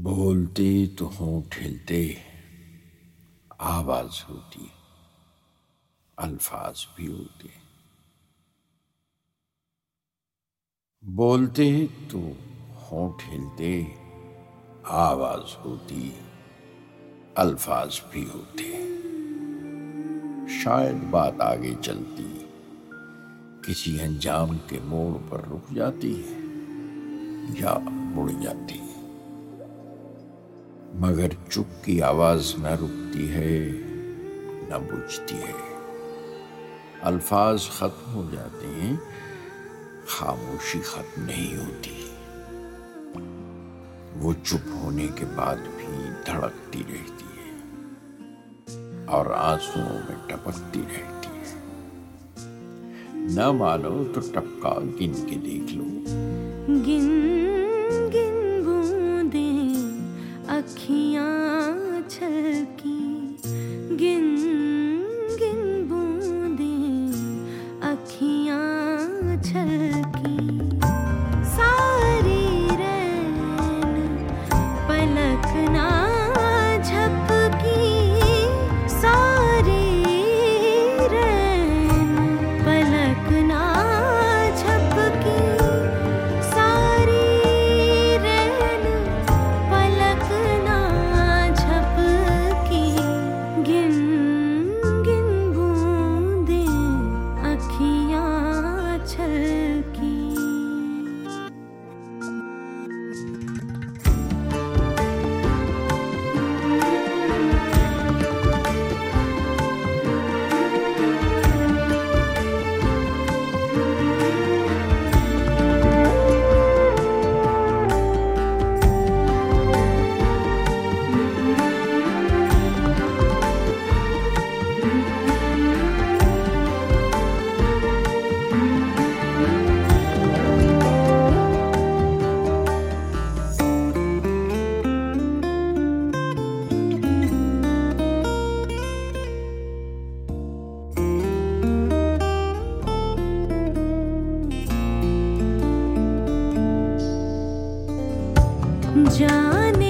बोलते तो होंठ हिलते, आवाज होती, अल्फाज भी होते। बोलते तो होंठ हिलते, आवाज होती, अल्फाज भी होते। शायद बात आगे चलती, किसी अंजाम के मोड़ पर रुक जाती है या मुड़ जाती, मगर चुप की आवाज न रुकती है न बुझती है। अल्फाज खत्म हो जाते हैं, खामोशी खत्म नहीं होती। वो चुप होने के बाद भी धड़कती रहती है और आंसुओं में टपकती रहती है। न मानो तो टपका गिन के देख लो। गिन गिन बूंदे अखियां छलकी, गिन गिन बूंदे अखियां छलकी। सारी रैन पलक ना झपकी, सारी रैन पलक ना झपकी, सारी रैन पलक ना झपकी। गिन गिन बूंदे अखियां छलकी। जाने